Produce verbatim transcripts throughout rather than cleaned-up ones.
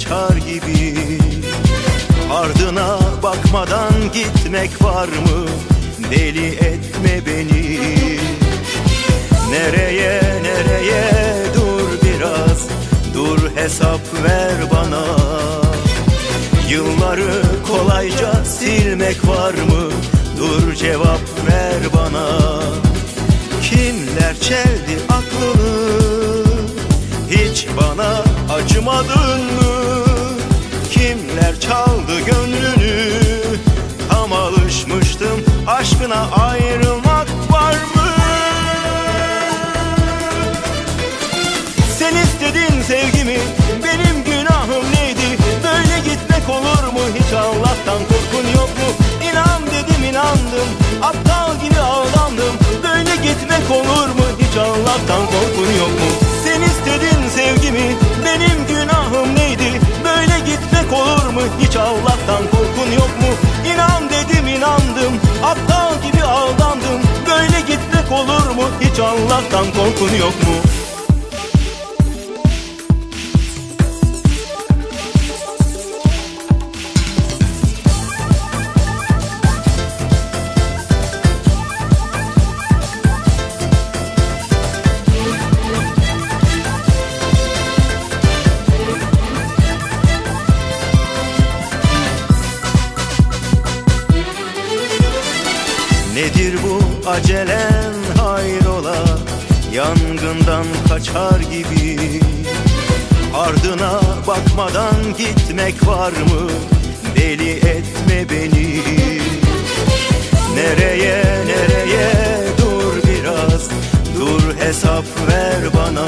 kaçar gibi. Ardına bakmadan gitmek var mı? Deli etme beni. Nereye nereye, dur biraz, dur hesap ver bana. Yılları kolayca silmek var mı? Dur cevap ver bana. Kimler çeldi aklını, hiç bana acımadın mı? Kimler çaldı gönlünü, tam alışmıştım aşkına, ayrılmak var mı? Sen istedin sevgimi, benim günahım neydi? Böyle gitmek olur mu? Hiç Allah'tan korkun yok mu? İnan dedim, inandım, aptal gibi aldandım. Böyle gitmek olur mu? Hiç Allah'tan korkun yok mu? Sen istedin sevgimi, benim günahım neydi? Böyle gitmek olur mu? Hiç Allah'tan korkun yok mu? İnan dedim, inandım, aptal gibi aldandım. Böyle gitmek olur mu? Hiç Allah'tan korkun yok mu? Nedir bu acelen hayrola, yangından kaçar gibi. Ardına bakmadan gitmek var mı? Deli etme beni. Nereye nereye, dur biraz, dur hesap ver bana.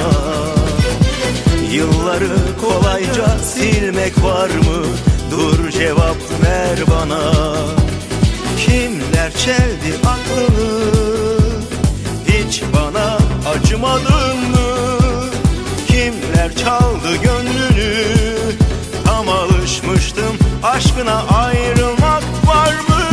Yılları kolayca silmek var mı? Dur cevap ver bana. Kimler çeldi aklını, hiç bana acımadın mı? Kimler çaldı gönlünü, tam alışmıştım aşkına, ayrılmak var mı?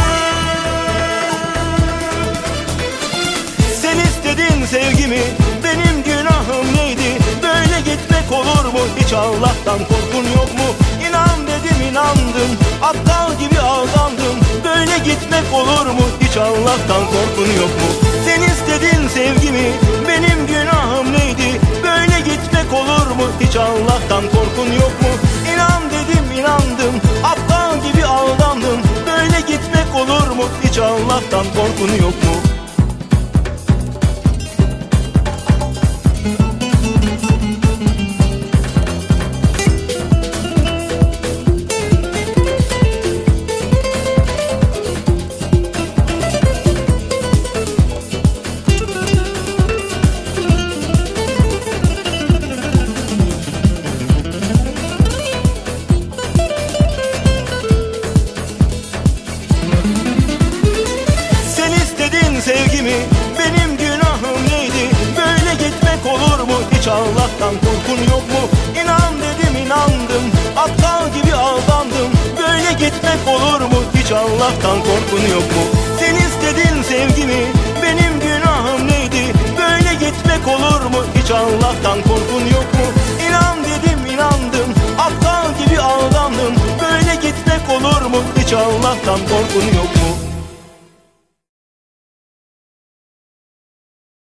Sen istedin sevgimi, benim günahım neydi? Böyle gitmek olur mu? Hiç Allah'tan korkun yok mu? İnan dedim, inandım, aptal gibi aldandım. Böyle gitmek olur mu? Hiç Allah'tan korkun yok mu? Sen istedin sevgimi, benim günahım neydi? Böyle gitmek olur mu? Hiç Allah'tan korkun yok mu? İnan dedim, inandım, aptal gibi aldandım. Böyle gitmek olur mu? Hiç Allah'tan korkun yok mu? Sevgimi, benim günahım neydi? Böyle gitmek olur mu? Hiç Allah'tan korkun yok mu? İnan dedim, inandım, aptal gibi aldandım. Böyle gitmek olur mu? Hiç Allah'tan korkun yok mu? Sen istedin sevgimi, benim günahım neydi? Böyle gitmek olur mu? Hiç Allah'tan korkun yok mu? İnan dedim, inandım, aptal gibi aldandım. Böyle gitmek olur mu? Hiç Allah'tan korkun yok mu?